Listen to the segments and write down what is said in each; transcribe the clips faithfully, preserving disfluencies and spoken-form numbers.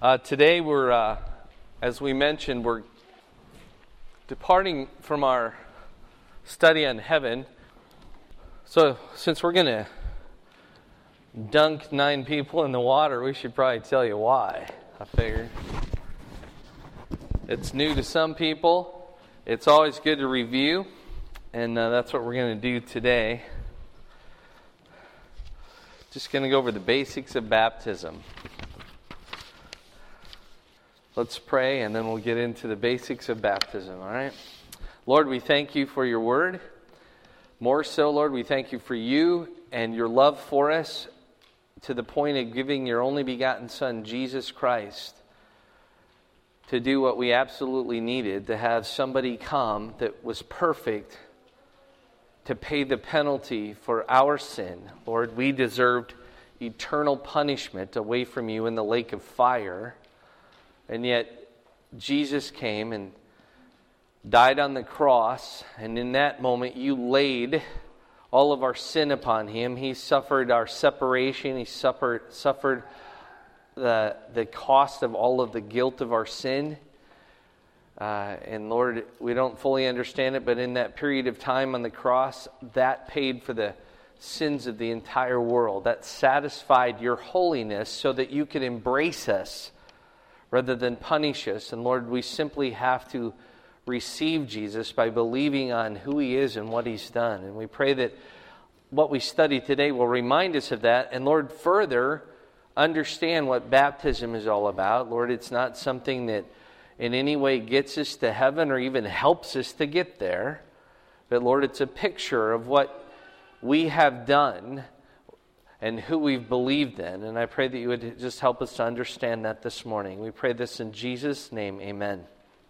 Uh, today we're, uh, as we mentioned, we're departing from our study on heaven. So since we're going to dunk nine people in the water, we should probably tell you why, I figured. It's new to some people. It's always good to review, and uh, that's what we're going to do today. Just going to go over the basics of baptism. Let's pray, and then we'll get into the basics of baptism, all right? Lord, we thank you for your word. More so, Lord, we thank you for you and your love for us to the point of giving your only begotten Son, Jesus Christ, to do what we absolutely needed, to have somebody come that was perfect to pay the penalty for our sin. Lord, we deserved eternal punishment away from you in the lake of fire. And yet, Jesus came and died on the cross, and in that moment, you laid all of our sin upon him. He suffered our separation. He suffered suffered the, the cost of all of the guilt of our sin. Uh, and Lord, we don't fully understand it, but in that period of time on the cross, that paid for the sins of the entire world. That satisfied your holiness so that you could embrace us rather than punish us. And Lord, we simply have to receive Jesus by believing on who he is and what he's done. And we pray that what we study today will remind us of that. And Lord, further understand what baptism is all about. Lord, it's not something that in any way gets us to heaven or even helps us to get there. But Lord, it's a picture of what we have done and who we've believed in. And I pray that you would just help us to understand that this morning. We pray this in Jesus' name, amen.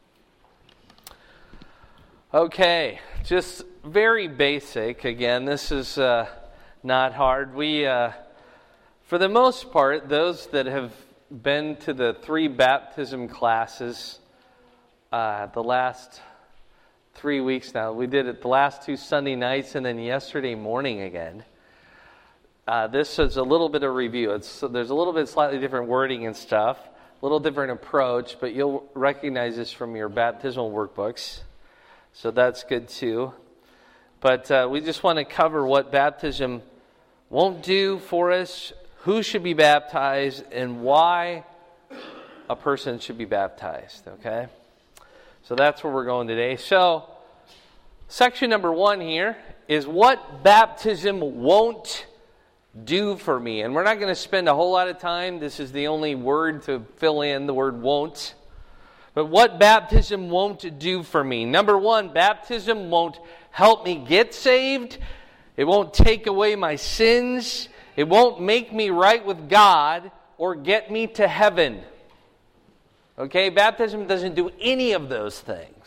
Okay, just very basic. Again, this is uh, not hard. We, uh, for the most part, those that have been to the three baptism classes uh, the last three weeks now, we did it the last two Sunday nights and then yesterday morning again. Uh, this is a little bit of review. It's, so there's a little bit slightly different wording and stuff, a little different approach, but you'll recognize this from your baptismal workbooks. So that's good too. But uh, we just want to cover what baptism won't do for us, who should be baptized, and why a person should be baptized, okay? So that's where we're going today. So, section number one here is what baptism won't do for me. And we're not going to spend a whole lot of time. This is the only word to fill in, the word won't. But what baptism won't do for me. Number one, baptism won't help me get saved. It won't take away my sins. It won't make me right with God or get me to heaven. Okay, baptism doesn't do any of those things.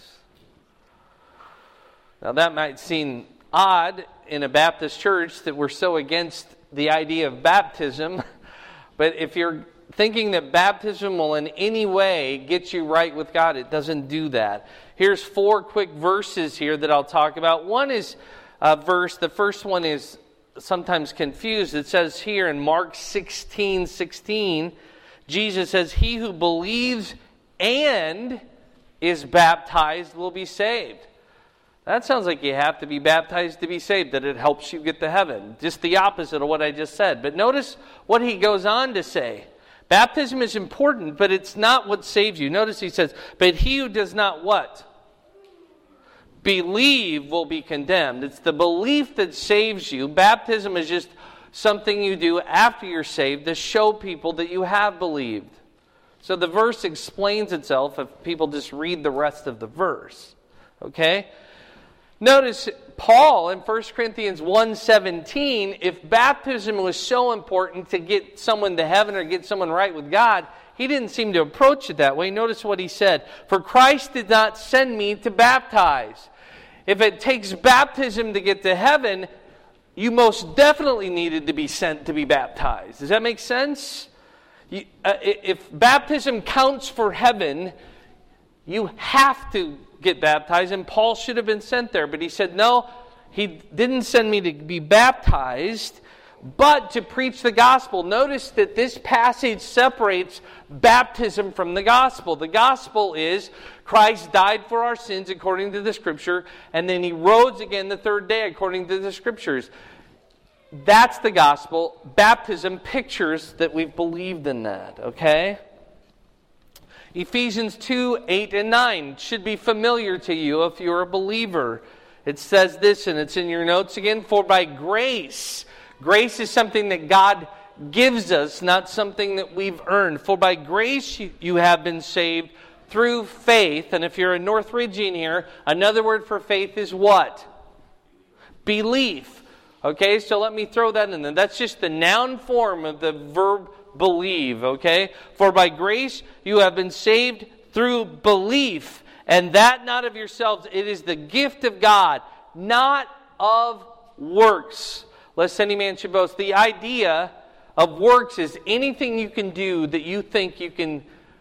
Now that might seem odd in a Baptist church that we're so against the idea of baptism, but if you're thinking that baptism will in any way get you right with God, it doesn't do that. Here's four quick verses here that I'll talk about. One is a verse, the first one is sometimes confused. It says here in Mark sixteen sixteen, Jesus says, "He who believes and is baptized will be saved." That sounds like you have to be baptized to be saved, that it helps you get to heaven. Just the opposite of what I just said. But notice what he goes on to say. Baptism is important, but it's not what saves you. Notice he says, "But he who does not" what? "Believe will be condemned." It's the belief that saves you. Baptism is just something you do after you're saved to show people that you have believed. So the verse explains itself if people just read the rest of the verse. Okay? Notice Paul in First Corinthians one seventeen, if baptism was so important to get someone to heaven or get someone right with God, he didn't seem to approach it that way. Notice what he said. "For Christ did not send me to baptize." If it takes baptism to get to heaven, you most definitely needed to be sent to be baptized. Does that make sense? You, uh, if baptism counts for heaven, you have to get baptized, and Paul should have been sent there. But he said, no, he didn't send me to be baptized, but to preach the gospel. Notice that this passage separates baptism from the gospel. The gospel is Christ died for our sins according to the Scripture, and then He rose again the third day according to the Scriptures. That's the gospel. Baptism pictures that we've believed in that, okay? Ephesians two, eight, and nine should be familiar to you if you're a believer. It says this, and it's in your notes again, for by grace... Grace is something that God gives us, not something that we've earned. For by grace you have been saved through faith. And if you're a Northridgean here, another word for faith is what? Belief. Okay, so let me throw that in there. That's just the noun form of the verb believe. Okay? For by grace you have been saved through belief. And that not of yourselves. It is the gift of God, not of works, lest any man should boast. The idea of works is anything you can do that you think you can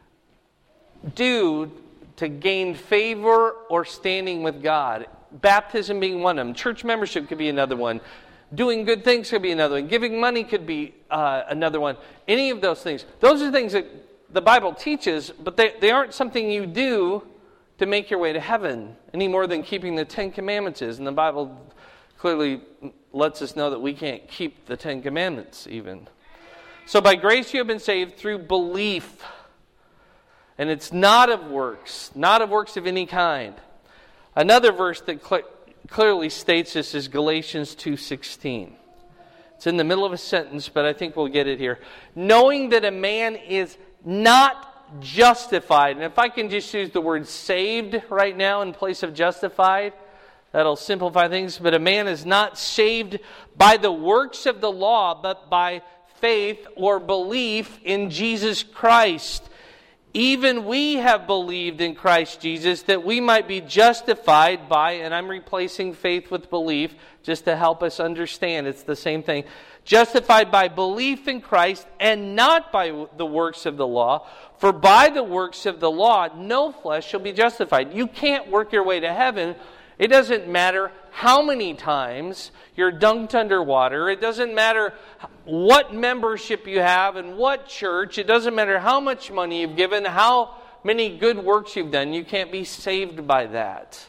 do to gain favor or standing with God. Baptism being one of them. Church membership could be another one. Doing good things could be another one. Giving money could be uh, another one. Any of those things. Those are things that the Bible teaches, but they, they aren't something you do to make your way to heaven any more than keeping the Ten Commandments is. And the Bible clearly lets us know that we can't keep the Ten Commandments even. So by grace you have been saved through belief. And it's not of works, not of works of any kind. Another verse that cl- clearly states this is Galatians two sixteen. It's in the middle of a sentence, but I think we'll get it here. Knowing that a man is not justified. And if I can just use the word saved right now in place of justified, that'll simplify things. But a man is not saved by the works of the law, but by faith or belief in Jesus Christ. Even we have believed in Christ Jesus that we might be justified by, and I'm replacing faith with belief just to help us understand. It's the same thing. Justified by belief in Christ and not by the works of the law. For by the works of the law, no flesh shall be justified. You can't work your way to heaven. It doesn't matter how many times you're dunked underwater. It doesn't matter what membership you have and what church. It doesn't matter how much money you've given, how many good works you've done. You can't be saved by that.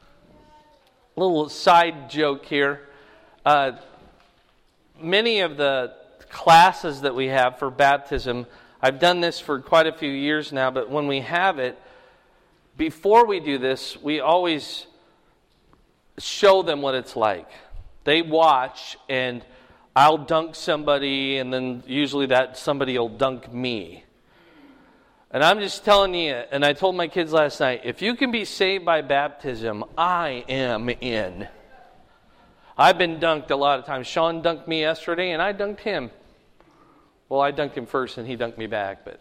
A little side joke here. Uh, many of the classes that we have for baptism, I've done this for quite a few years now, but when we have it, before we do this, we always show them what it's like. They watch, and I'll dunk somebody, and then usually that somebody will dunk me. And I'm just telling you, and I told my kids last night, if you can be saved by baptism, I am in. I've been dunked a lot of times. Sean dunked me yesterday, and I dunked him. Well, I dunked him first, and he dunked me back. But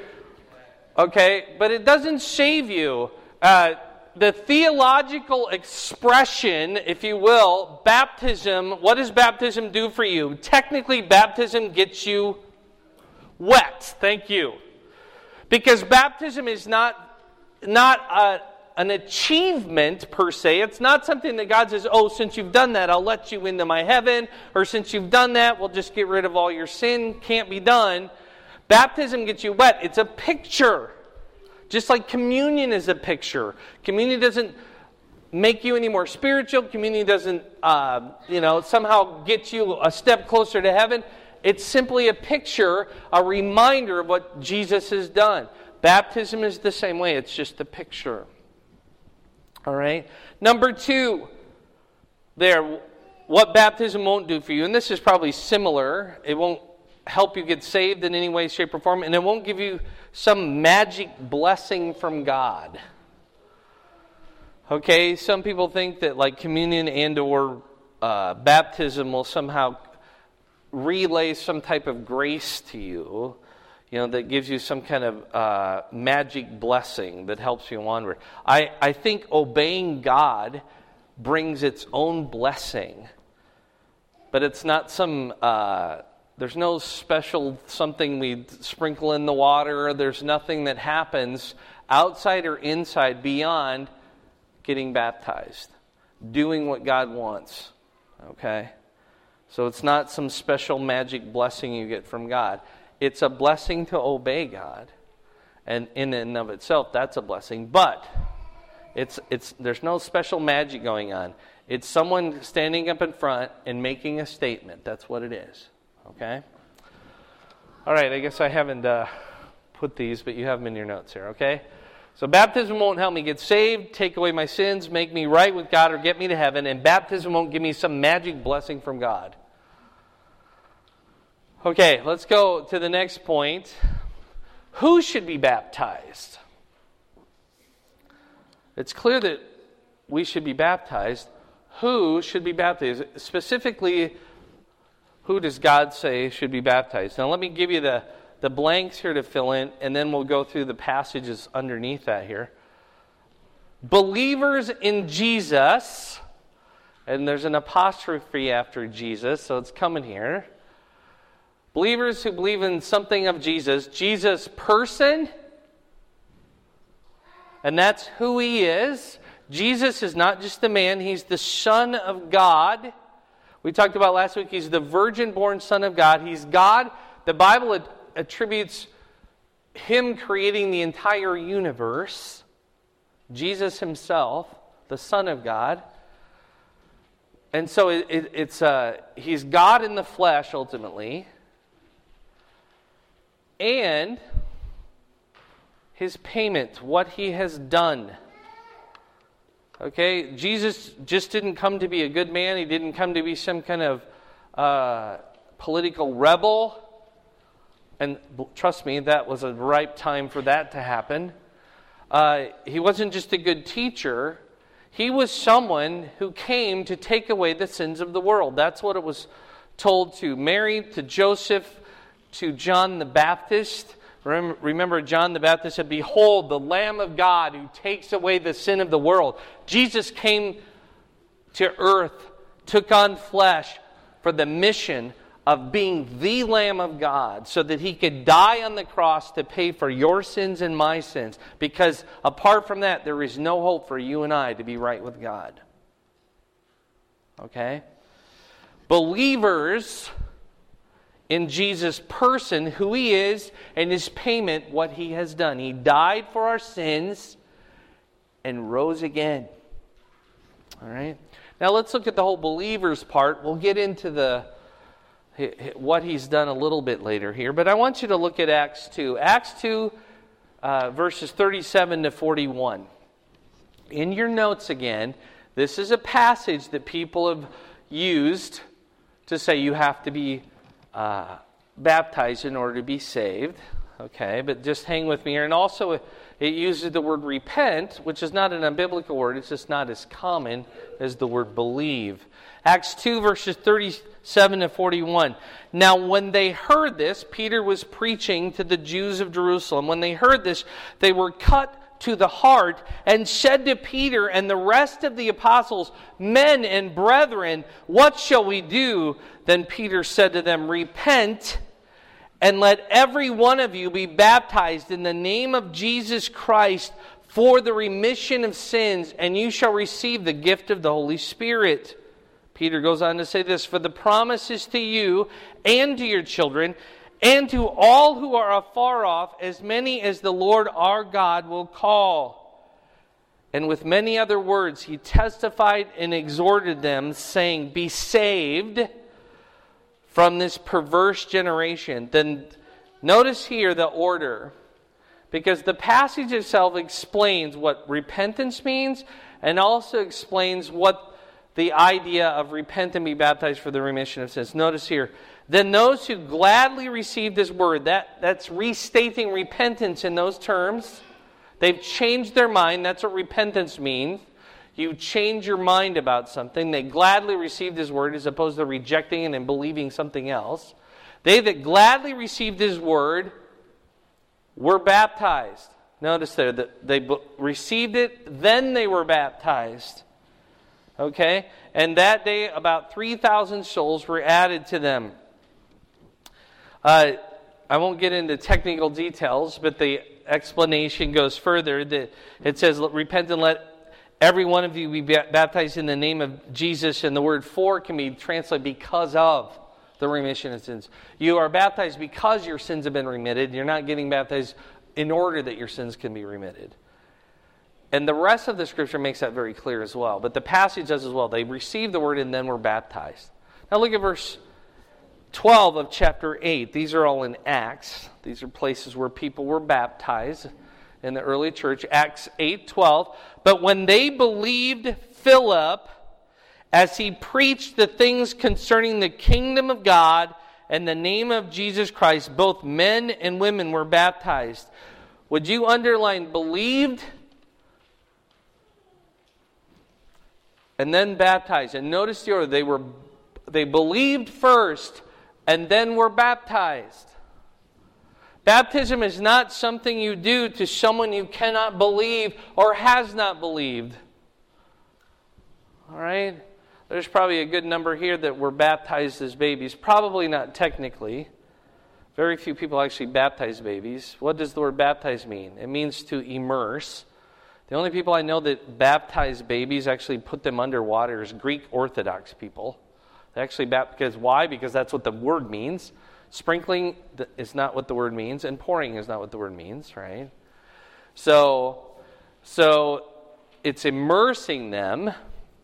okay, but it doesn't save you. Uh, The theological expression, if you will, baptism, what does baptism do for you? Technically, baptism gets you wet. Thank you. Because baptism is not, not a, an achievement per se. It's not something that God says, oh, since you've done that, I'll let you into my heaven. Or since you've done that, we'll just get rid of all your sin. Can't be done. Baptism gets you wet. It's a picture. Just like communion is a picture. Communion doesn't make you any more spiritual. Communion doesn't, uh, you know, somehow get you a step closer to heaven. It's simply a picture, a reminder of what Jesus has done. Baptism is the same way. It's just a picture. All right? Number two, there, what baptism won't do for you. And this is probably similar. It won't help you get saved in any way, shape, or form. And it won't give you some magic blessing from God. Okay, some people think that like communion and or uh, baptism will somehow relay some type of grace to you, you know, that gives you some kind of uh, magic blessing that helps you onward. I, I think obeying God brings its own blessing, but it's not some... Uh, There's no special something we sprinkle in the water. There's nothing that happens outside or inside beyond getting baptized. Doing what God wants. Okay? So it's not some special magic blessing you get from God. It's a blessing to obey God. And in and of itself, that's a blessing. But it's it's there's no special magic going on. It's someone standing up in front and making a statement. That's what it is. Okay? All right, I guess I haven't uh, put these, but you have them in your notes here, okay? So baptism won't help me get saved, take away my sins, make me right with God, or get me to heaven. And baptism won't give me some magic blessing from God. Okay, let's go to the next point. Who should be baptized? It's clear that we should be baptized. Who should be baptized? Specifically, who does God say should be baptized? Now let me give you the, the blanks here to fill in, and then we'll go through the passages underneath that here. Believers in Jesus, and there's an apostrophe after Jesus, so it's coming here. Believers who believe in something of Jesus, Jesus' person, and that's who he is. Jesus is not just a man, he's the Son of God. We talked about last week, he's the virgin-born Son of God. He's God. The Bible attributes him creating the entire universe. Jesus himself, the Son of God. And so it, it, it's uh, he's God in the flesh, ultimately. And his payment, what he has done. Okay, Jesus just didn't come to be a good man. He didn't come to be some kind of uh, political rebel. And trust me, that was a ripe time for that to happen. Uh, he wasn't just a good teacher. He was someone who came to take away the sins of the world. That's what it was told to Mary, to Joseph, to John the Baptist. Remember, John the Baptist said, "Behold, the Lamb of God who takes away the sin of the world." Jesus came to earth, took on flesh for the mission of being the Lamb of God, so that he could die on the cross to pay for your sins and my sins. Because apart from that, there is no hope for you and I to be right with God. Okay? Believers in Jesus' person, who he is, and his payment, what he has done. He died for our sins and rose again. All right? Now let's look at the whole believers part. We'll get into the what he's done a little bit later here. But I want you to look at Acts two. Acts two, uh, verses thirty-seven to forty-one. In your notes again, this is a passage that people have used to say you have to be Uh, baptized in order to be saved. Okay, but just hang with me here. And also it uses the word repent, which is not an unbiblical word. It's just not as common as the word believe. Acts two, verses thirty-seven to forty-one. Now when they heard this, Peter was preaching to the Jews of Jerusalem. When they heard this, they were cut to the heart and said to Peter and the rest of the apostles, "Men and brethren, what shall we do?" Then Peter said to them, "Repent and let every one of you be baptized in the name of Jesus Christ for the remission of sins, and you shall receive the gift of the Holy Spirit." Peter goes on to say this, "For the promise is to you and to your children, and to all who are afar off, as many as the Lord our God will call." And with many other words, he testified and exhorted them, saying, "Be saved from this perverse generation." Then notice here the order, because the passage itself explains what repentance means and also explains what the idea of repent and be baptized for the remission of sins. Notice here, "Then those who gladly received his word," that, that's restating repentance in those terms. They've changed their mind. That's what repentance means. You change your mind about something. They gladly received his word as opposed to rejecting it and believing something else. They that gladly received his word were baptized. Notice there that they received it, then they were baptized. Okay? And that day about three thousand souls were added to them. Uh, I won't get into technical details, but the explanation goes further. That it says, "Repent and let every one of you be baptized in the name of Jesus, and the word for can be translated because of the remission of sins. You are baptized because your sins have been remitted. You're not getting baptized in order that your sins can be remitted. And the rest of the scripture makes that very clear as well. But the passage does as well. They received the word and then were baptized. Now look at verse twelve of chapter eight. These are all in Acts. These are places where people were baptized in the early church. Acts eight twelve. But when they believed Philip, as he preached the things concerning the kingdom of God and the name of Jesus Christ, both men and women were baptized. Would you underline believed and then baptized? And notice the order. They were they believed first and then were baptized. Baptism is not something you do to someone you cannot believe or has not believed. All right? There's probably a good number here that were baptized as babies. Probably not technically. Very few people actually baptize babies. What does the word baptize mean? It means to immerse. The only people I know that baptize babies, actually put them underwater, is Greek Orthodox people. They actually baptize. Why? Because that's what the word means. Sprinkling is not what the word means, and pouring is not what the word means, right? So, so it's immersing them.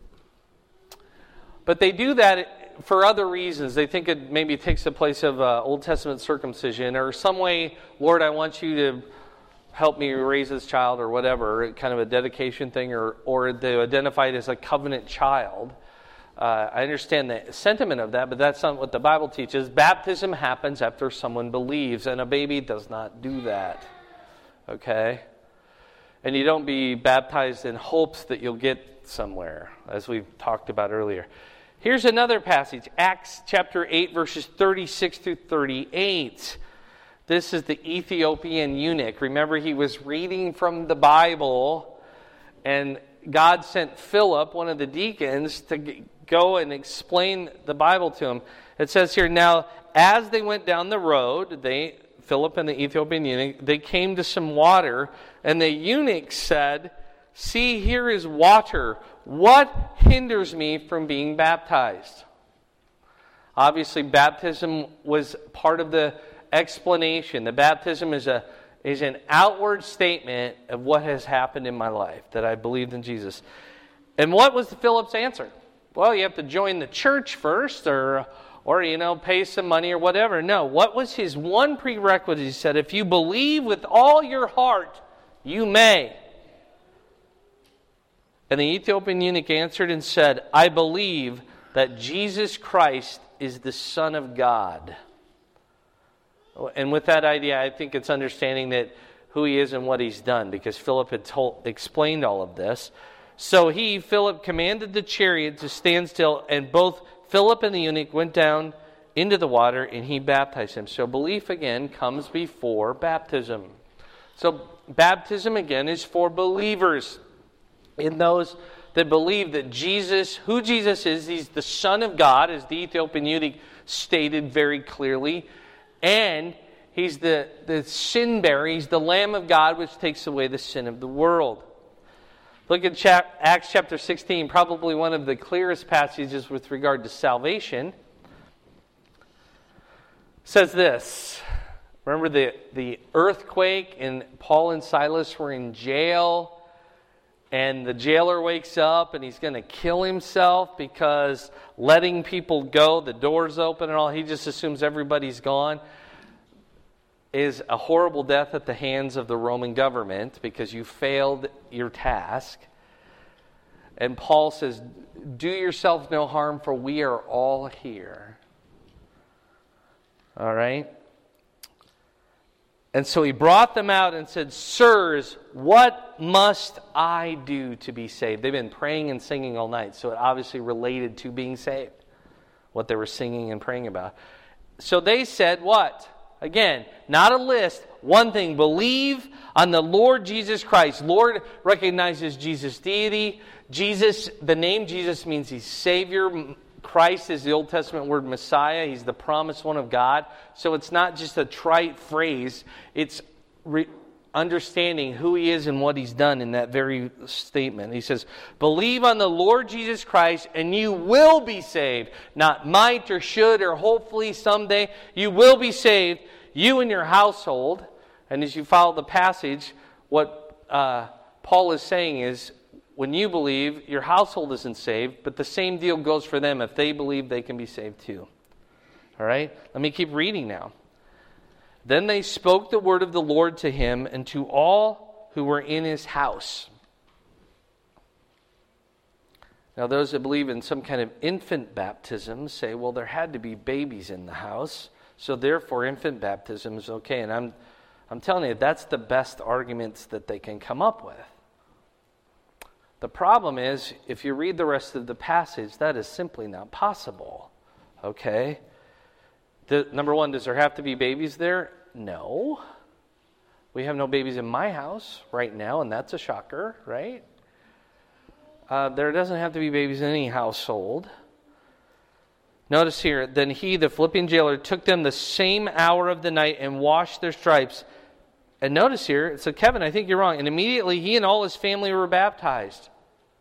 But they do that for other reasons. They think it maybe takes the place of uh, Old Testament circumcision, or some way, Lord, I want you to help me raise this child, or whatever, kind of a dedication thing, or or they identify it as a covenant child. Uh, I understand the sentiment of that, but that's not what the Bible teaches. Baptism happens after someone believes, and a baby does not do that. Okay? And you don't be baptized in hopes that you'll get somewhere, as we've talked about earlier. Here's another passage, Acts chapter eight, verses thirty-six through thirty-eight. This is the Ethiopian eunuch. Remember, he was reading from the Bible, and God sent Philip, one of the deacons, to go and explain the Bible to him. It says here, now, as they went down the road, they, Philip and the Ethiopian eunuch, they came to some water, and the eunuch said, see, here is water. What hinders me from being baptized? Obviously, baptism was part of the explanation. The baptism is a is an outward statement of what has happened in my life, that I believed in Jesus. And what was Philip's answer? Well, you have to join the church first, or or you know, pay some money or whatever. No, what was his one prerequisite? He said, if you believe with all your heart, you may. And the Ethiopian eunuch answered and said, I believe that Jesus Christ is the Son of God. And with that idea, I think it's understanding that who he is and what he's done, because Philip had told, explained all of this. So he, Philip, commanded the chariot to stand still, and both Philip and the eunuch went down into the water, and he baptized him. So belief, again, comes before baptism. So baptism, again, is for believers. In those that believe that Jesus, who Jesus is, he's the Son of God, as the Ethiopian eunuch stated very clearly, and he's the, the sin bearer, he's the Lamb of God which takes away the sin of the world. Look at chap- Acts chapter sixteen, probably one of the clearest passages with regard to salvation. It says this, remember the, the earthquake, and Paul and Silas were in jail. And the jailer wakes up and he's going to kill himself because letting people go, the doors open and all, he just assumes everybody's gone, is a horrible death at the hands of the Roman government because you failed your task. And Paul says, do yourself no harm, for we are all here. All right? And so he brought them out and said, sirs, what must I do to be saved? They've been praying and singing all night, so it obviously related to being saved, what they were singing and praying about. So they said what? Again, not a list, one thing, believe on the Lord Jesus Christ. Lord recognizes Jesus' deity. Jesus, the name Jesus means he's Savior. Christ is the Old Testament word Messiah. He's the promised one of God. So it's not just a trite phrase. It's re- understanding who he is and what he's done in that very statement. He says, believe on the Lord Jesus Christ and you will be saved. Not might or should or hopefully someday. You will be saved, you and your household. And as you follow the passage, what uh, Paul is saying is, when you believe, your household isn't saved, but the same deal goes for them. If they believe, they can be saved too. All right? Let me keep reading now. Then they spoke the word of the Lord to him and to all who were in his house. Now, those that believe in some kind of infant baptism say, well, there had to be babies in the house, so therefore infant baptism is okay. And I'm, I'm telling you, that's the best arguments that they can come up with. The problem is, if you read the rest of the passage, that is simply not possible. Okay? The, number one, does there have to be babies there? No. We have no babies in my house right now, and that's a shocker, right? Uh, there doesn't have to be babies in any household. Notice here, then he, the Philippian jailer, took them the same hour of the night and washed their stripes. And notice here, it said, Kevin, I think you're wrong. And immediately he and all his family were baptized.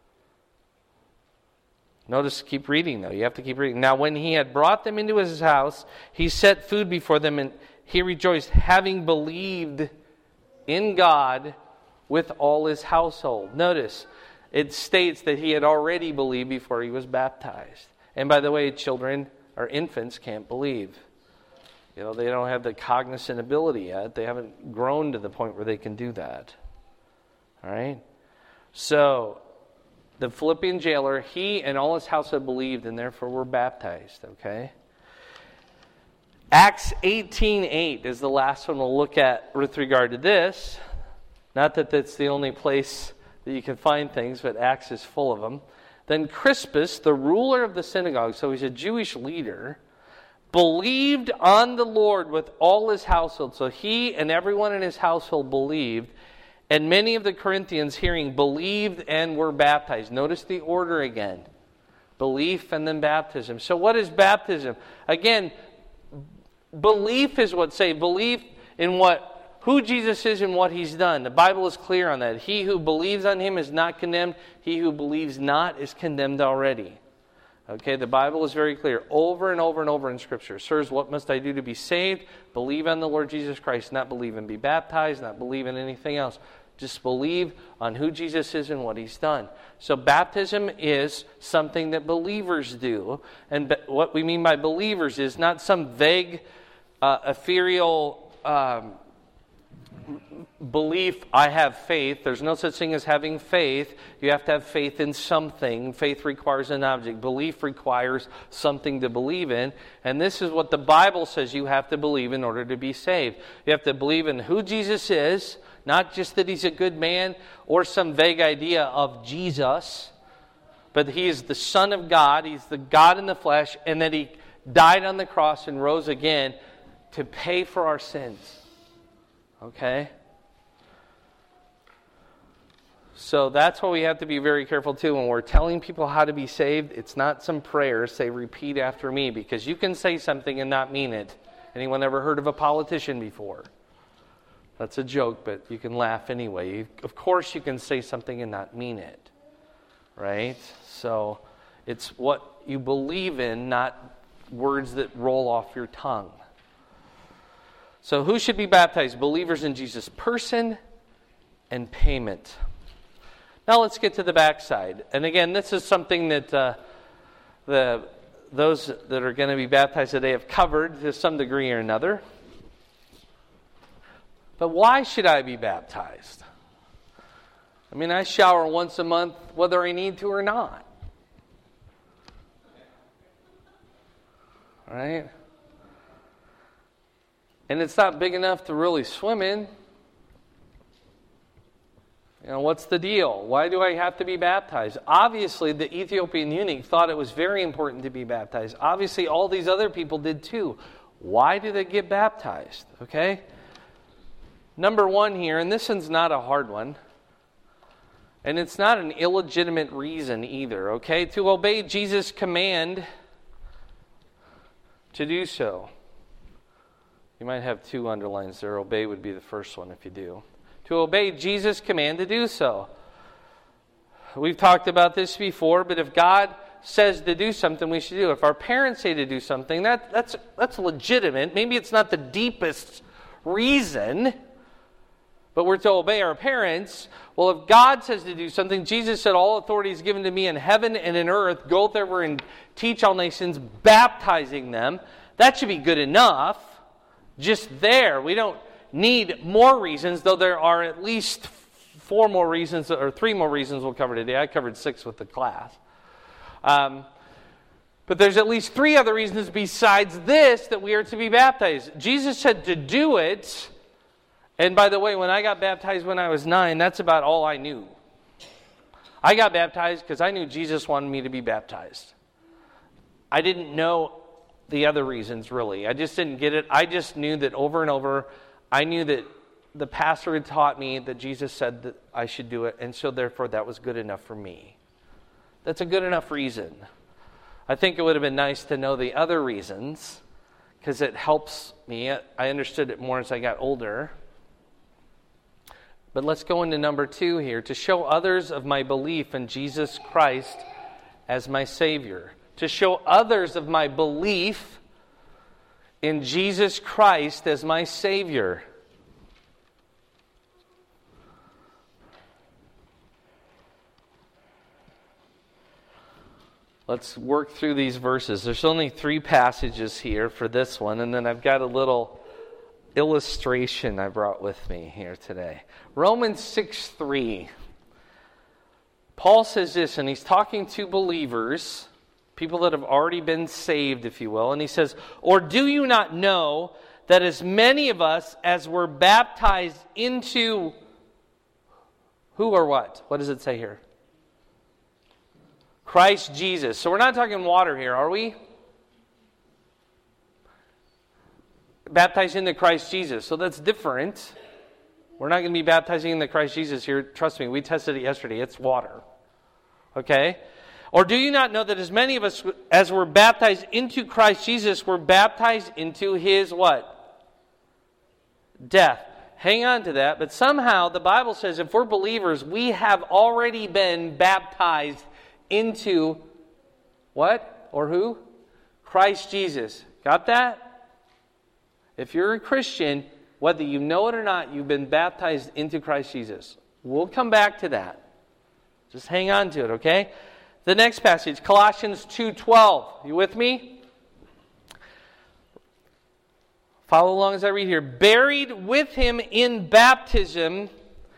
Notice, keep reading though. You have to keep reading. Now when he had brought them into his house, he set food before them and he rejoiced, having believed in God with all his household. Notice, it states that he had already believed before he was baptized. And by the way, children or infants can't believe. You know, they don't have the cognizant ability yet. They haven't grown to the point where they can do that. All right? So, the Philippian jailer, he and all his house had believed and therefore were baptized. Okay? Acts eighteen eight is the last one we'll look at with regard to this. Not that that's the only place that you can find things, but Acts is full of them. Then Crispus, the ruler of the synagogue, so he's a Jewish leader, believed on the Lord with all his household. So he and everyone in his household believed. And many of the Corinthians, hearing, believed and were baptized. Notice the order again. Belief and then baptism. So what is baptism? Again, belief is what say. Belief in what who Jesus is and what he's done. The Bible is clear on that. He who believes on him is not condemned. He who believes not is condemned already. Okay, the Bible is very clear over and over and over in Scripture. Sirs, what must I do to be saved? Believe on the Lord Jesus Christ, not believe and be baptized, not believe in anything else. Just believe on who Jesus is and what he's done. So baptism is something that believers do. And what we mean by believers is not some vague, uh, ethereal um, belief, I have faith. There's no such thing as having faith. You have to have faith in something. Faith requires an object. Belief requires something to believe in. And this is what the Bible says you have to believe in order to be saved. You have to believe in who Jesus is, not just that he's a good man or some vague idea of Jesus, but he is the Son of God. He's the God in the flesh, and that he died on the cross and rose again to pay for our sins. Okay? So that's why we have to be very careful too. When we're telling people how to be saved, it's not some prayers, say repeat after me, because you can say something and not mean it. Anyone ever heard of a politician before? That's a joke, but you can laugh anyway. Of course you can say something and not mean it. Right? So it's what you believe in, not words that roll off your tongue. So who should be baptized? Believers in Jesus' person and payment. Now let's get to the backside. And again, this is something that uh, the those that are going to be baptized today have covered to some degree or another. But why should I be baptized? I mean, I shower once a month whether I need to or not. Right? And it's not big enough to really swim in. You know, what's the deal? Why do I have to be baptized? Obviously, the Ethiopian eunuch thought it was very important to be baptized. Obviously, all these other people did too. Why did they get baptized? Okay? Number one here, and this one's not a hard one, and it's not an illegitimate reason either, okay? To obey Jesus' command to do so. You might have two underlines there. Obey would be the first one if you do. to obey Jesus' command to do so. We've talked about this before, but if God says to do something, we should do it. If our parents say to do something, that, that's, that's legitimate. Maybe it's not the deepest reason, but we're to obey our parents. Well, if God says to do something, Jesus said, all authority is given to me in heaven and in earth. Go therefore and teach all nations, baptizing them. That should be good enough. Just there. We don't need more reasons, though there are at least four more reasons, or three more reasons we'll cover today. I covered six with the class. Um, but there's at least three other reasons besides this that we are to be baptized. Jesus said to do it. And by the way, when I got baptized when I was nine, that's about all I knew. I got baptized because I knew Jesus wanted me to be baptized. I didn't know the other reasons, really. I just didn't get it. I just knew that over and over, I knew that the pastor had taught me that Jesus said that I should do it, and so therefore that was good enough for me. That's a good enough reason. I think it would have been nice to know the other reasons, because it helps me. I understood it more as I got older. But let's go into number two here. To show others of my belief in Jesus Christ as my Savior. To show others of my belief in Jesus Christ as my Savior. Let's work through these verses. There's only three passages here for this one, and then I've got a little illustration I brought with me here today. Romans six three. Paul says this, and he's talking to believers, people that have already been saved, if you will, and he says, or do you not know that as many of us as were baptized into who or what? What does it say here? Christ Jesus. So we're not talking water here, are we? Baptized into Christ Jesus. So that's different. We're not going to be baptizing into Christ Jesus here. Trust me, we tested it yesterday. It's water. Okay? Or do you not know that as many of us as were baptized into Christ Jesus were baptized into His what? Death. Hang on to that. But somehow the Bible says if we're believers, we have already been baptized into what? Or who? Christ Jesus. Got that? If you're a Christian, whether you know it or not, you've been baptized into Christ Jesus. We'll come back to that. Just hang on to it, okay? The next passage, Colossians two twelve. You with me? Follow along as I read here. Buried with Him in baptism,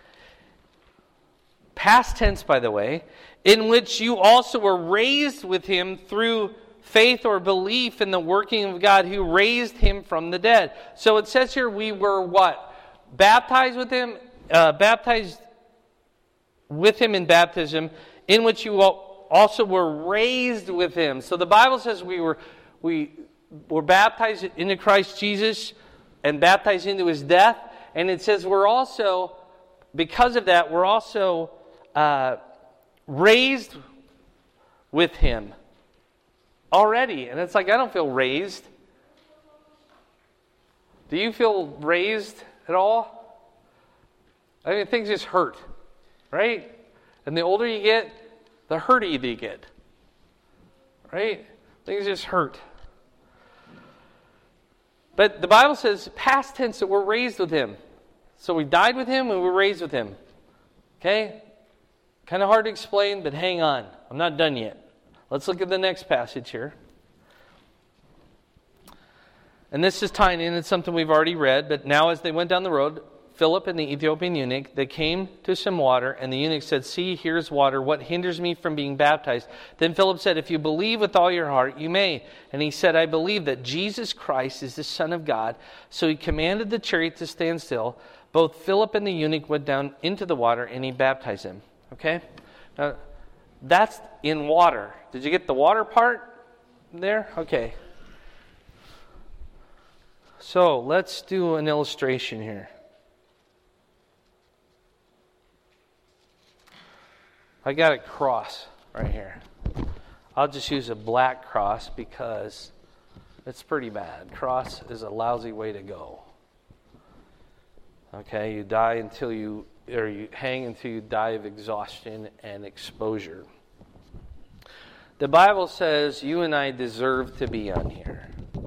past tense by the way, in which you also were raised with Him through faith or belief in the working of God who raised Him from the dead. So it says here we were what? Baptized with Him, uh, baptized with Him in baptism, in which you also were raised with Him. So the Bible says we were we were baptized into Christ Jesus and baptized into His death. And it says we're also, because of that, we're also uh, raised with Him already. And it's like, I don't feel raised. Do you feel raised at all? I mean, things just hurt, right? And the older you get, the hurtier you get, right? Things just hurt. But the Bible says, past tense, that we're raised with Him. So we died with Him and we were raised with Him. Okay? Kind of hard to explain, but hang on. I'm not done yet. Let's look at the next passage here. And this is tying in. It's something we've already read. But now as they went down the road, Philip and the Ethiopian eunuch, they came to some water, and the eunuch said, see, here's water. What hinders me from being baptized? Then Philip said, if you believe with all your heart, you may. And he said, I believe that Jesus Christ is the Son of God. So he commanded the chariot to stand still. Both Philip and the eunuch went down into the water, and he baptized him. Okay? Now, that's in water. Did you get the water part there? Okay. So, let's do an illustration here. I got a cross right here. I'll just use a black cross because it's pretty bad. Cross is a lousy way to go. Okay, you die until you, or you hang until you die of exhaustion and exposure. The Bible says you and I deserve to be on here.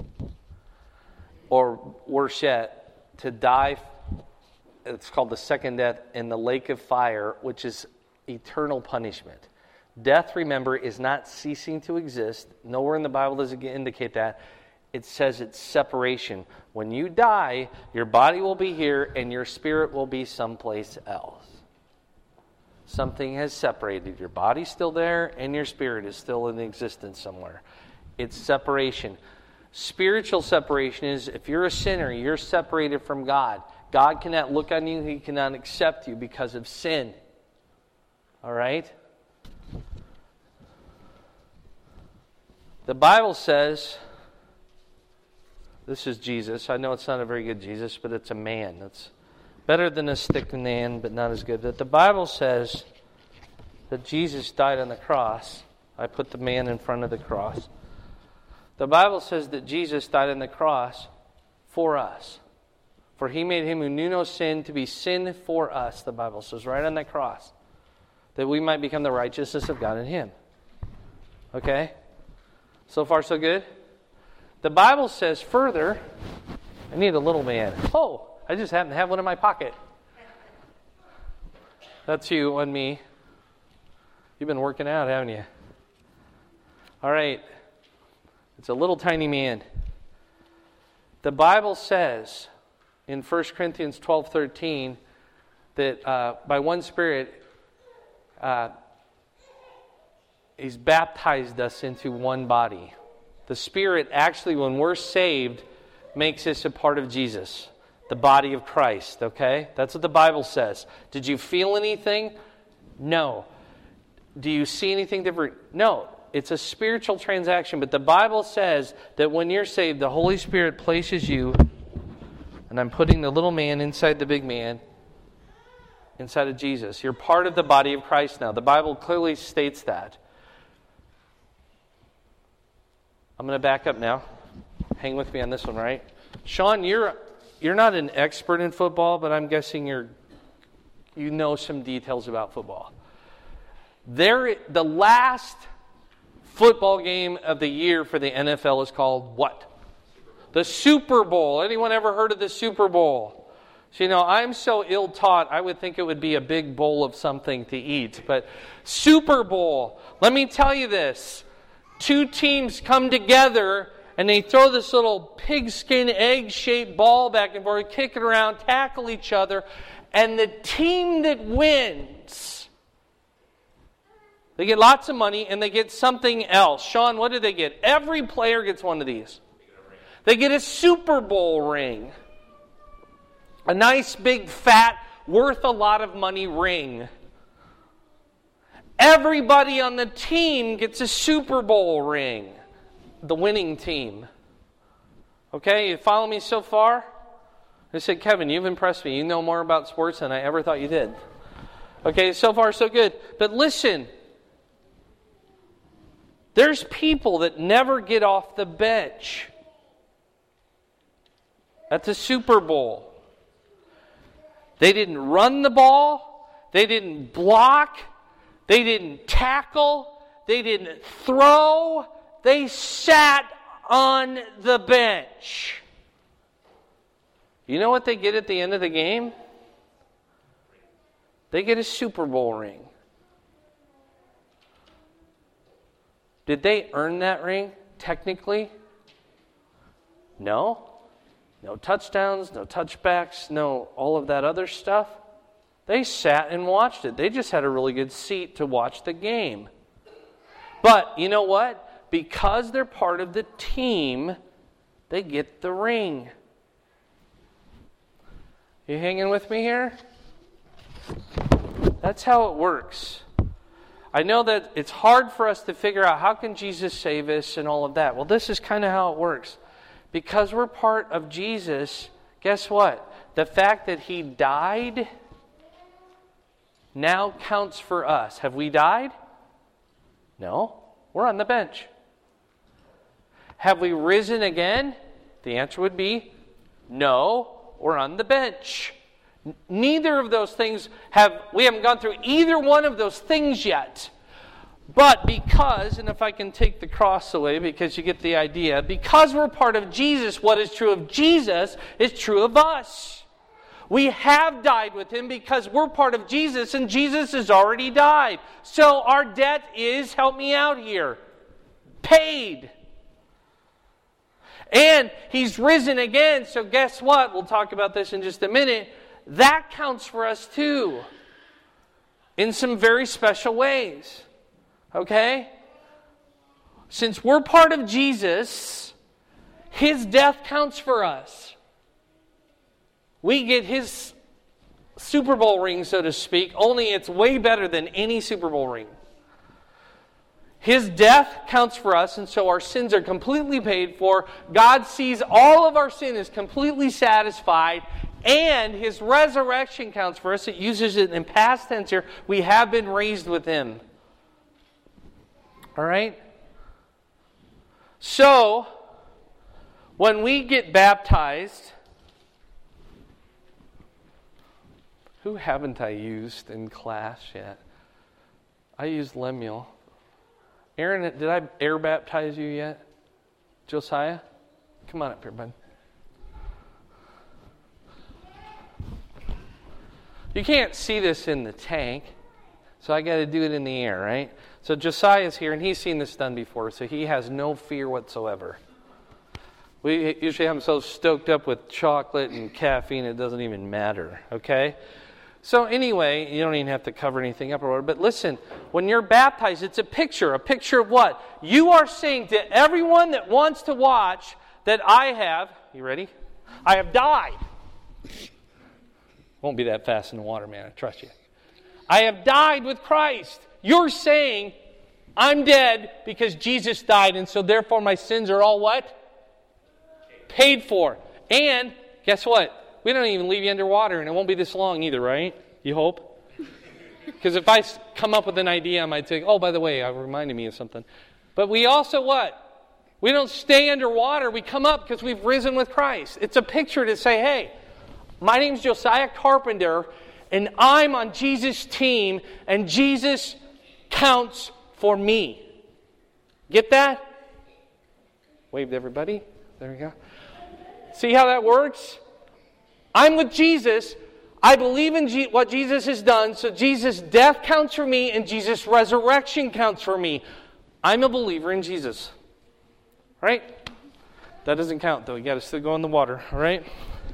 Or worse yet, to die, it's called the second death, in the lake of fire, which is eternal punishment. Death, remember, is not ceasing to exist. Nowhere in the Bible does it indicate that. It says it's separation. When you die, your body will be here and your spirit will be someplace else. Something has separated. Your body's still there and your spirit is still in existence somewhere. It's separation. Spiritual separation is if you're a sinner, you're separated from God. God cannot look on you. He cannot accept you because of sin. All right? The Bible says, this is Jesus. I know it's not a very good Jesus, but it's a man. It's better than a stick man, but not as good. That the Bible says that Jesus died on the cross. I put the man in front of the cross. The Bible says that Jesus died on the cross for us. For he made him who knew no sin to be sin for us, the Bible says, right on that cross. That we might become the righteousness of God in him. Okay? So far, so good? The Bible says further, I need a little man. Oh, I just happen to have one in my pocket. That's you and me. You've been working out, haven't you? All right. It's a little tiny man. The Bible says in First Corinthians twelve thirteen that uh, by one Spirit, uh, He's baptized us into one body. The Spirit actually, when we're saved, makes us a part of Jesus, the body of Christ, okay? That's what the Bible says. Did you feel anything? No. Do you see anything different? No. It's a spiritual transaction, but the Bible says that when you're saved, the Holy Spirit places you, and I'm putting the little man inside the big man, inside of Jesus. You're part of the body of Christ now. The Bible clearly states that. I'm going to back up now. Hang with me on this one, right? Sean, you're you're not an expert in football, but I'm guessing you're you know some details about football. There, the last football game of the year for the N F L is called what? The Super Bowl. Anyone ever heard of the Super Bowl? So, you know, I'm so ill-taught, I would think it would be a big bowl of something to eat. But Super Bowl, let me tell you this. Two teams come together and they throw this little pigskin egg-shaped ball back and forth, kick it around, tackle each other, and the team that wins, they get lots of money and they get something else. Sean, what do they get? Every player gets one of these. They get a Super Bowl ring. A nice, big, fat, worth a lot of money ring. Everybody on the team gets a Super Bowl ring. The winning team. Okay, you follow me so far? I said, Kevin, you've impressed me. You know more about sports than I ever thought you did. Okay, so far so good. But listen, there's people that never get off the bench at the Super Bowl. They didn't run the ball. They didn't block. They didn't tackle. They didn't throw. They sat on the bench. You know what they get at the end of the game? They get a Super Bowl ring. Did they earn that ring, technically? No. No touchdowns, no touchbacks, no all of that other stuff. They sat and watched it. They just had a really good seat to watch the game. But you know what? Because they're part of the team, they get the ring. You hanging with me here? That's how it works. I know that it's hard for us to figure out how can Jesus save us and all of that. Well, this is kind of how it works. Because we're part of Jesus, guess what? The fact that he died now counts for us. Have we died? No. We're on the bench. Have we risen again? The answer would be no. We're on the bench. Neither of those things have, we haven't gone through either one of those things yet. But because, and if I can take the cross away because you get the idea, because we're part of Jesus, what is true of Jesus is true of us. We have died with Him because we're part of Jesus and Jesus has already died. So our debt is, help me out here, paid. And He's risen again, so guess what? We'll talk about this in just a minute. That counts for us too, in some very special ways. Okay? Since we're part of Jesus, His death counts for us. We get His Super Bowl ring, so to speak, only it's way better than any Super Bowl ring. His death counts for us, and so our sins are completely paid for. God sees all of our sin is completely satisfied, and His resurrection counts for us. It uses it in past tense here. We have been raised with Him. All right? So, when we get baptized, who haven't I used in class yet? I used Lemuel. Aaron, did I air baptize you yet? Josiah? Come on up here, bud. You can't see this in the tank, so I got to do it in the air, right? So Josiah's here, and he's seen this done before, so he has no fear whatsoever. We usually have him so stoked up with chocolate and caffeine it doesn't even matter, okay? So anyway, you don't even have to cover anything up or whatever, but listen, when you're baptized, it's a picture. A picture of what? You are saying to everyone that wants to watch that I have, you ready? I have died. Won't be that fast in the water, man, I trust you. I have died with Christ. You're saying, I'm dead because Jesus died, and so therefore my sins are all what? Paid for. And, guess what? We don't even leave you underwater, and it won't be this long either, right? You hope? Because if I come up with an idea, I might think, oh, by the way, it reminded me of something. But we also what? We don't stay underwater. We come up because we've risen with Christ. It's a picture to say, hey, my name's Josiah Carpenter, and I'm on Jesus' team, and Jesus counts for me. Get that? Wave to everybody. There we go. See how that works? I'm with Jesus. I believe in G- what Jesus has done, so Jesus' death counts for me, and Jesus' resurrection counts for me. I'm a believer in Jesus. Right? That doesn't count, though. You got to still go in the water. All right?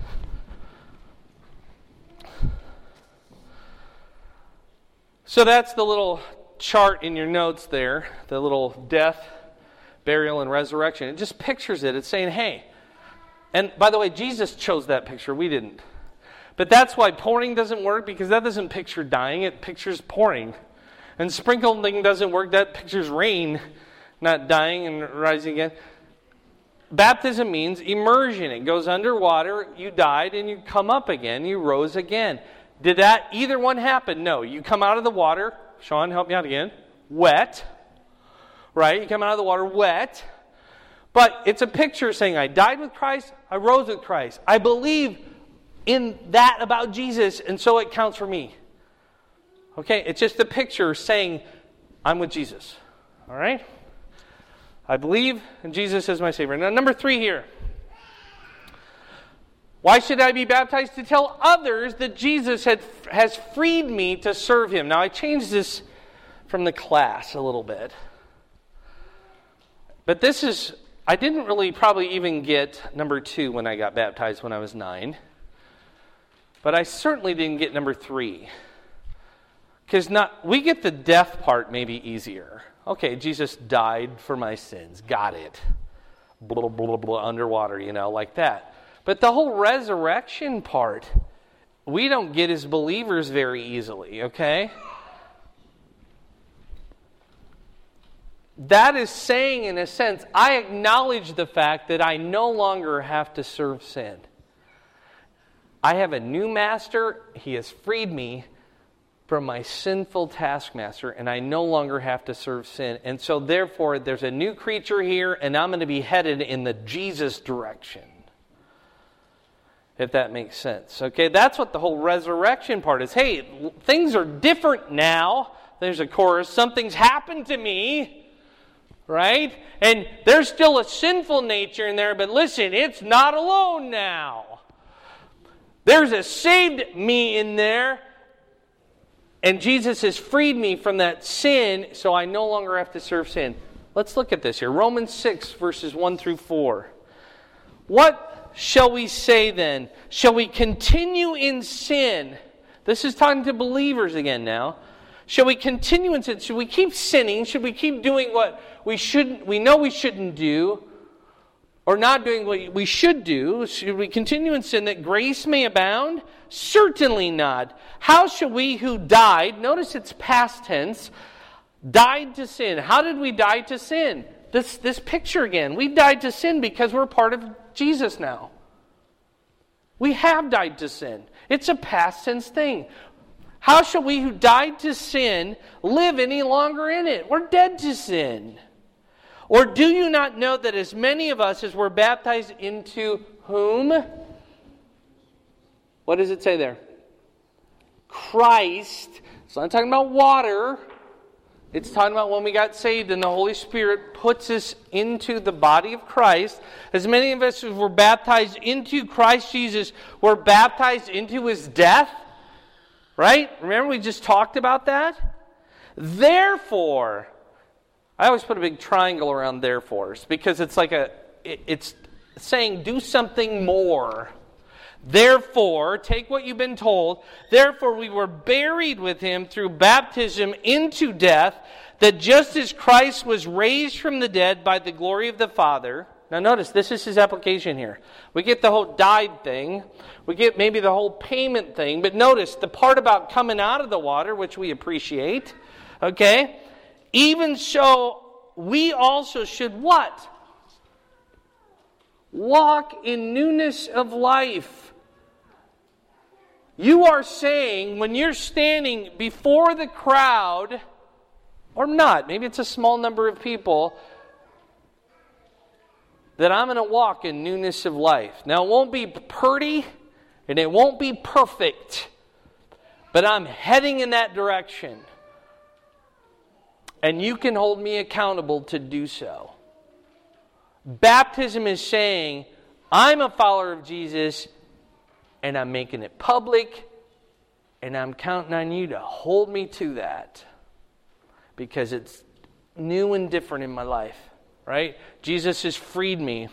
So that's the little chart in your notes there, the little death, burial, and resurrection. It just pictures it. It's saying, hey, and by the way, Jesus chose that picture. We didn't. But that's why pouring doesn't work, because that doesn't picture dying. It pictures pouring. And sprinkling doesn't work. That pictures rain, not dying and rising again. Baptism means immersion. It goes underwater. You died and you come up again. You rose again. Did that either one happen? No. You come out of the water. Sean, help me out again. Wet. Right? You come out of the water wet. But it's a picture saying, I died with Christ, I rose with Christ. I believe in that about Jesus, and so it counts for me. Okay? It's just a picture saying, I'm with Jesus. All right? I believe in Jesus as my Savior. Now, number three here. Why should I be baptized? To tell others that Jesus had, has freed me to serve Him. Now, I changed this from the class a little bit. But this is, I didn't really probably even get number two when I got baptized when I was nine. But I certainly didn't get number three. Because not we get the death part maybe easier. Okay, Jesus died for my sins. Got it. Blah, blah, blah, blah, underwater, you know, like that. But the whole resurrection part, we don't get as believers very easily, okay? That is saying, in a sense, I acknowledge the fact that I no longer have to serve sin. I have a new master. He has freed me from my sinful taskmaster, and I no longer have to serve sin. And so, therefore, there's a new creature here, and I'm going to be headed in the Jesus direction. if that makes sense. Okay, that's what the whole resurrection part is. Hey, things are different now. There's a chorus. Something's happened to me, right? And there's still a sinful nature in there, but listen, it's not alone now. There's a saved me in there, and Jesus has freed me from that sin, so I no longer have to serve sin. Let's look at this here. Romans six, verses one through four. What shall we say then? Shall we continue in sin? This is talking to believers again now. Shall we continue in sin? Should we keep sinning? Should we keep doing what we shouldn't, we know we shouldn't do? Or not doing what we should do? Should we continue in sin that grace may abound? Certainly not. How shall we who died, notice it's past tense, died to sin. How did we die to sin? This, this picture again. We died to sin because we're part of Jesus now. We have died to sin. It's a past tense thing. How shall we who died to sin live any longer in it? We're dead to sin. Or do you not know that as many of us as were baptized into whom? What does it say there? Christ. It's not talking about water. It's talking about when we got saved and the Holy Spirit puts us into the body of Christ. As many of us as were baptized into Christ Jesus were baptized into His death. Right? Remember we just talked about that? Therefore, I always put a big triangle around therefore because it's like a, it's saying do something more. Therefore, take what you've been told. Therefore, we were buried with Him through baptism into death, that just as Christ was raised from the dead by the glory of the Father. Now notice, this is his application here. We get the whole died thing. We get maybe the whole payment thing. But notice the part about coming out of the water, which we appreciate. Okay? Even so, we also should what? Walk in newness of life. You are saying when you're standing before the crowd, or not, maybe it's a small number of people, that I'm going to walk in newness of life. Now, it won't be pretty, and it won't be perfect, but I'm heading in that direction. And you can hold me accountable to do so. Baptism is saying, I'm a follower of Jesus, and I'm making it public, and I'm counting on you to hold me to that. Because it's new and different in my life. Right? Jesus has freed me.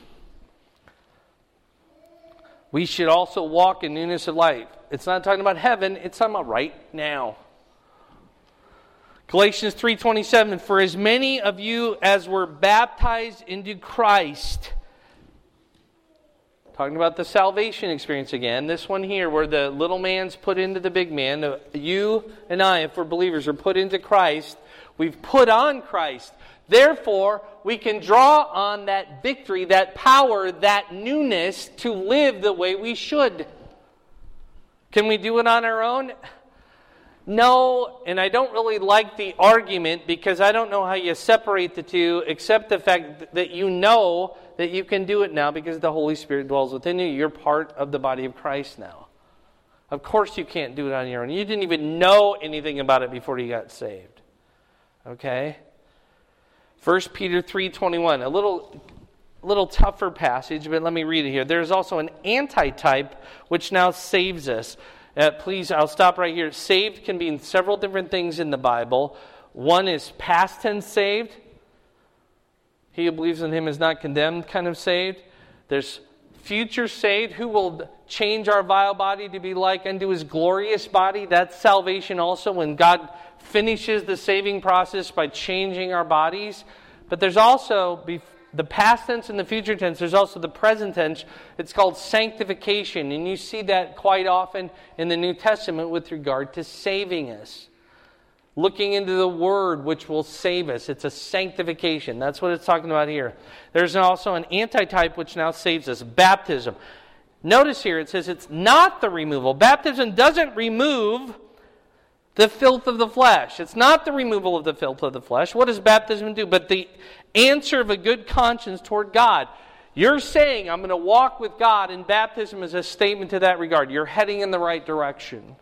We should also walk in newness of life. It's not talking about heaven, it's talking about right now. Galatians three twenty-seven, for as many of you as were baptized into Christ. Talking about the salvation experience again. This one here where the little man's put into the big man. You and I, if we're believers, are put into Christ. We've put on Christ. Therefore, we can draw on that victory, that power, that newness to live the way we should. Can we do it on our own? No, and I don't really like the argument because I don't know how you separate the two except the fact that you know that you can do it now because the Holy Spirit dwells within you. You're part of the body of Christ now. Of course you can't do it on your own. You didn't even know anything about it before you got saved. Okay? First Peter three twenty-one, a little, little tougher passage, but let me read it here. There's also an antitype which now saves us. Uh, please, I'll stop right here. Saved can mean several different things in the Bible. One is past tense saved. He who believes in Him is not condemned, kind of saved. There's future saved, who will change our vile body to be like unto His glorious body. That's salvation also, when God finishes the saving process by changing our bodies. But there's also the past tense and the future tense. There's also the present tense. It's called sanctification. And you see that quite often in the New Testament with regard to saving us. Looking into the Word which will save us. It's a sanctification. That's what it's talking about here. There's also an antitype which now saves us. Baptism. Notice here it says it's not the removal. Baptism doesn't remove the filth of the flesh. It's not the removal of the filth of the flesh. What does baptism do? But the answer of a good conscience toward God. You're saying, I'm going to walk with God, and baptism is a statement to that regard. You're heading in the right direction.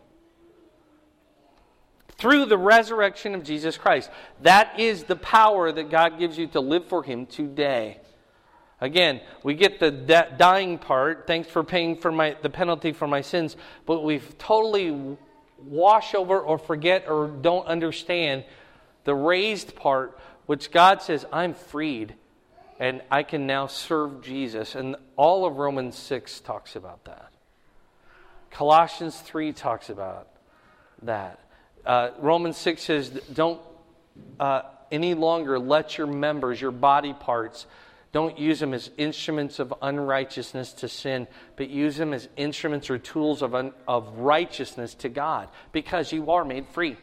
Through the resurrection of Jesus Christ. That is the power that God gives you to live for Him today. Again, we get the de- dying part, thanks for paying for my the penalty for my sins, but we've totally wash over or forget or don't understand the raised part, which God says, I'm freed. And I can now serve Jesus. And all of Romans six talks about that. Colossians three talks about that. Uh, Romans six says, don't uh, any longer let your members, your body parts, don't use them as instruments of unrighteousness to sin, but use them as instruments or tools of, un, of righteousness to God, because you are made free.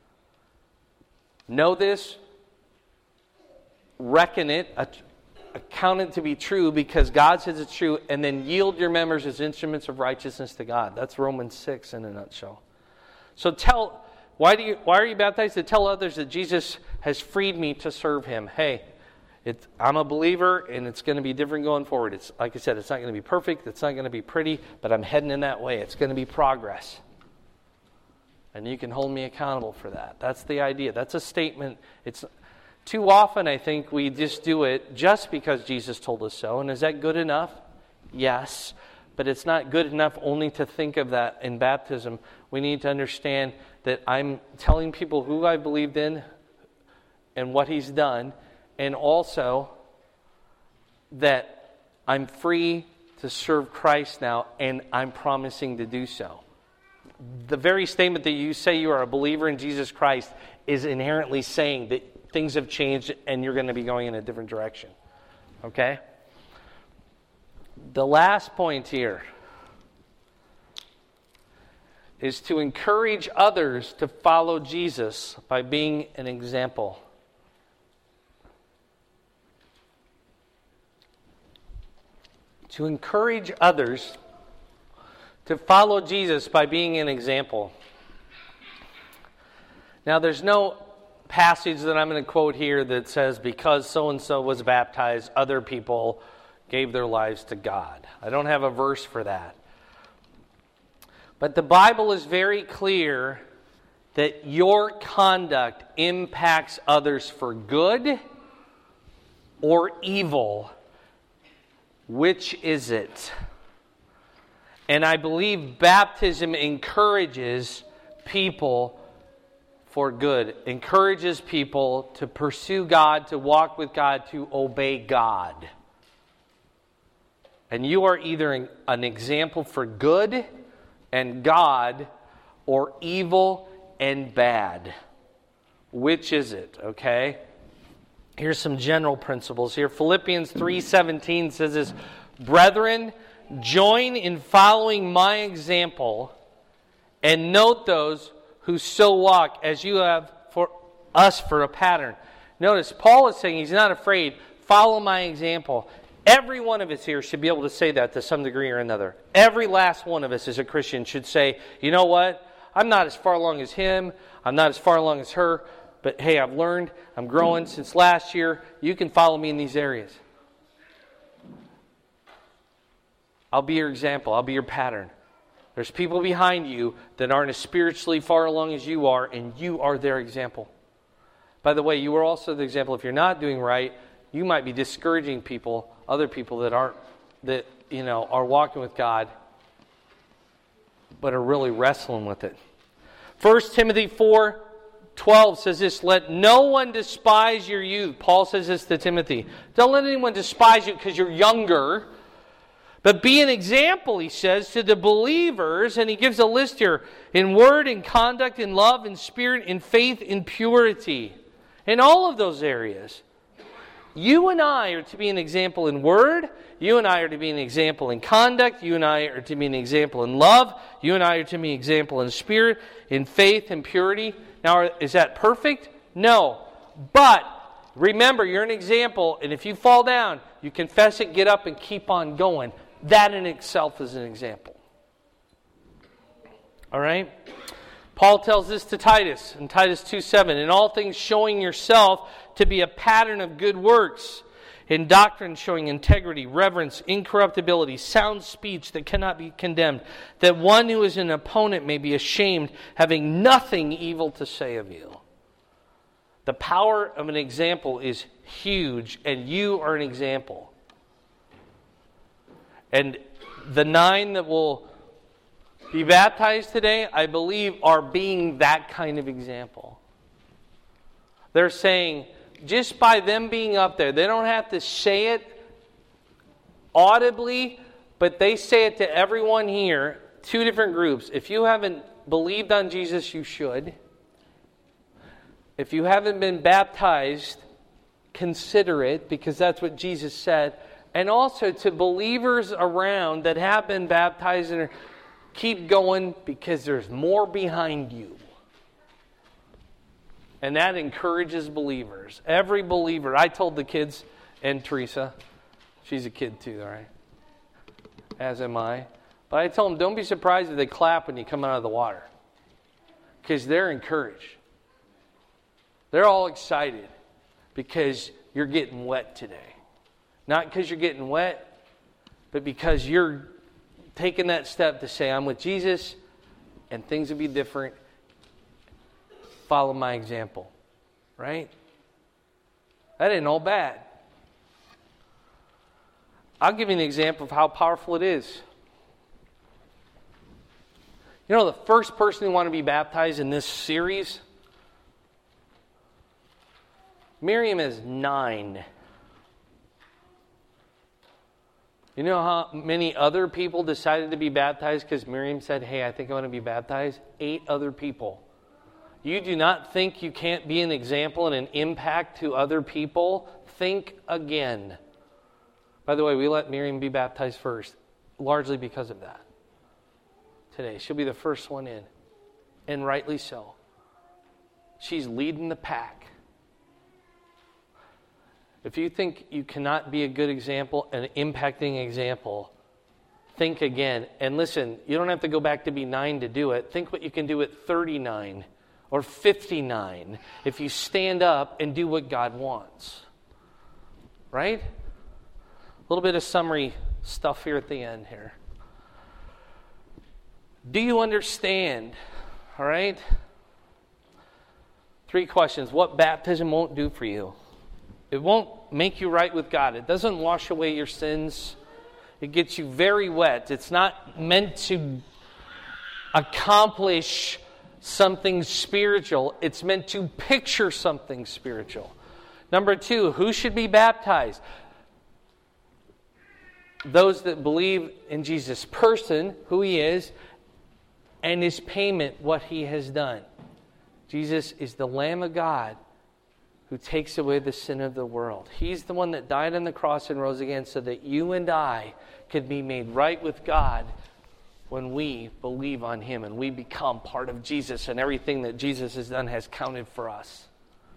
Know this, reckon it, account it to be true because God says it's true, and then yield your members as instruments of righteousness to God. That's Romans six in a nutshell. So tell, why do you why are you baptized? To tell others that Jesus has freed me to serve Him. Hey, it's, I'm a believer, and it's going to be different going forward. It's like I said, it's not going to be perfect, it's not going to be pretty, but I'm heading in that way. It's going to be progress. And you can hold me accountable for that. That's the idea. That's a statement. It's too often, I think, we just do it just because Jesus told us so. And is that good enough? Yes. But it's not good enough only to think of that in baptism. We need to understand that I'm telling people who I believed in and what He's done, and also that I'm free to serve Christ now, and I'm promising to do so. The very statement that you say you are a believer in Jesus Christ is inherently saying that things have changed and you're going to be going in a different direction. Okay? The last point here is to encourage others to follow Jesus by being an example. To encourage others to follow Jesus by being an example. Now, there's no passage that I'm going to quote here that says because so-and-so was baptized, other people gave their lives to God. I don't have a verse for that. But the Bible is very clear that your conduct impacts others for good or evil. Which is it? And I believe baptism encourages people for good, encourages people to pursue God, to walk with God, to obey God. And you are either an example for good and God, or evil and bad. Which is it, okay? Here's some general principles here. Philippians three seventeen says this, brethren, join in following my example, and note those who so walk as you have for us for a pattern. Notice, Paul is saying he's not afraid. Follow my example. Every one of us here should be able to say that to some degree or another. Every last one of us as a Christian should say, you know what? I'm not as far along as him. I'm not as far along as her. But hey, I've learned. I'm growing since last year. You can follow me in these areas. I'll be your example. I'll be your pattern. There's people behind you that aren't as spiritually far along as you are, and you are their example. By the way, you are also the example. If you're not doing right, you might be discouraging people, other people that aren't, that, you know, are walking with God, but are really wrestling with it. First Timothy four twelve says this, let no one despise your youth. Paul says this to Timothy. Don't let anyone despise you because you're younger. But be an example, he says, to the believers, and he gives a list here, in word, in conduct, in love, in spirit, in faith, in purity. In all of those areas. You and I are to be an example in word. You and I are to be an example in conduct. You and I are to be an example in love. You and I are to be an example in spirit, in faith, in purity. Now, is that perfect? No. But remember, you're an example, and if you fall down, you confess it, get up, and keep on going. That in itself is an example. All right? Paul tells this to Titus in Titus two seven, in all things showing yourself to be a pattern of good works, In doctrine showing integrity, reverence, incorruptibility, sound speech that cannot be condemned, that one who is an opponent may be ashamed, having nothing evil to say of you. The power of an example is huge, and you are an example. And the nine that will be baptized today, I believe, are being that kind of example. They're saying, just by them being up there, they don't have to say it audibly, but they say it to everyone here, two different groups. If you haven't believed on Jesus, you should. If you haven't been baptized, consider it, because that's what Jesus said. And also to believers around that have been baptized, and keep going, because there's more behind you. And that encourages believers. Every believer. I told the kids, and Teresa, she's a kid too, all right? As am I. But I told them, don't be surprised if they clap when you come out of the water. Because they're encouraged. They're all excited because you're getting wet today. Not because you're getting wet, but because you're taking that step to say, I'm with Jesus, and things will be different. Follow my example. Right? That ain't all bad. I'll give you an example of how powerful it is. You know, the first person who wanted to be baptized in this series, Miriam is nine. You know how many other people decided to be baptized because Miriam said, hey, I think I want to be baptized? Eight other people. You do not think you can't be an example and an impact to other people? Think again. By the way, we let Miriam be baptized first, largely because of that. Today, she'll be the first one in, and rightly so. She's leading the pack. If you think you cannot be a good example, an impacting example, think again. And listen, you don't have to go back to be nine to do it. Think what you can do at thirty-nine or fifty-nine if you stand up and do what God wants. Right? A little bit of summary stuff here at the end here. Do you understand? All right? Three questions. What baptism won't do for you? It won't make you right with God. It doesn't wash away your sins. It gets you very wet. It's not meant to accomplish something spiritual. It's meant to picture something spiritual. Number two, who should be baptized? Those that believe in Jesus' person, who He is, and His payment, what He has done. Jesus is the Lamb of God who takes away the sin of the world. He's the one that died on the cross and rose again so that you and I could be made right with God when we believe on Him and we become part of Jesus, and everything that Jesus has done has counted for us.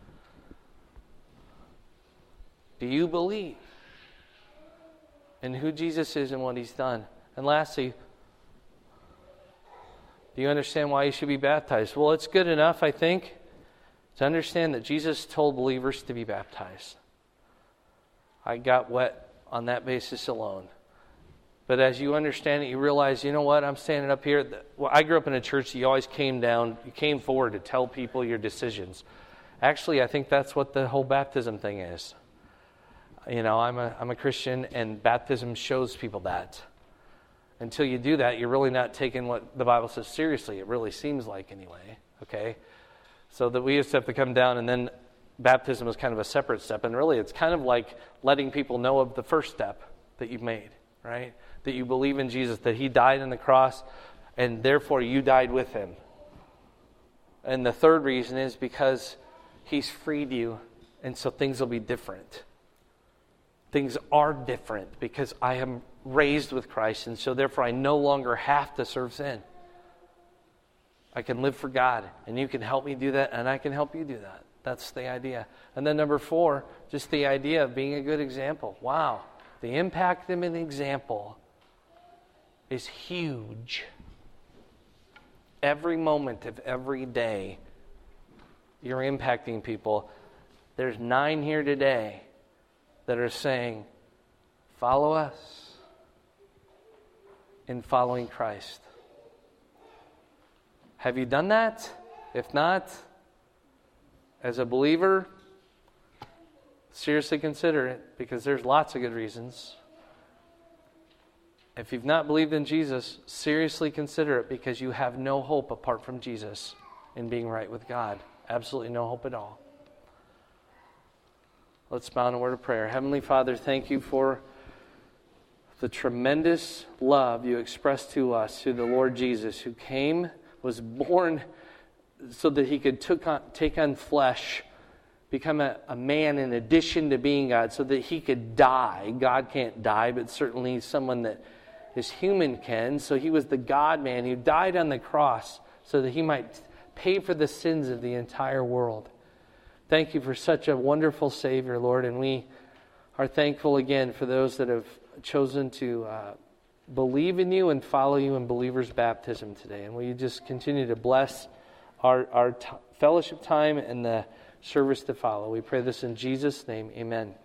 Do you believe in who Jesus is and what He's done? And lastly, do you understand why you should be baptized? Well, it's good enough, I think, to understand that Jesus told believers to be baptized. I got wet on that basis alone. But as you understand it, you realize, you know what, I'm standing up here. Well, I grew up in a church that you always came down, you came forward to tell people your decisions. Actually, I think that's what the whole baptism thing is. You know, I'm a I'm a Christian, and baptism shows people that. Until you do that, you're really not taking what the Bible says seriously. It really seems like, anyway. Okay? So that we used to have to come down, and then baptism was kind of a separate step. And really, it's kind of like letting people know of the first step that you've made, right? That you believe in Jesus, that He died on the cross, and therefore you died with Him. And the third reason is because He's freed you, and so things will be different. Things are different because I am raised with Christ, and so therefore I no longer have to serve sin. I can live for God, and you can help me do that, and I can help you do that. That's the idea. And then number four, just the idea of being a good example. Wow. The impact of an example is huge. Every moment of every day, you're impacting people. There's nine here today that are saying, follow us in following Christ. Have you done that? If not, as a believer, seriously consider it, because there's lots of good reasons. If you've not believed in Jesus, seriously consider it, because you have no hope apart from Jesus in being right with God. Absolutely no hope at all. Let's bow in a word of prayer. Heavenly Father, thank you for the tremendous love you expressed to us through the Lord Jesus, who came, was born so that he could took on, take on flesh, become a, a man in addition to being God, so that he could die. God can't die, but certainly someone that is human can. So he was the God-man who died on the cross so that he might pay for the sins of the entire world. Thank you for such a wonderful Savior, Lord, and we are thankful again for those that have chosen to uh, believe in you and follow you in believer's baptism today. And will you just continue to bless our, our t- fellowship time and the service to follow. We pray this in Jesus' name. Amen.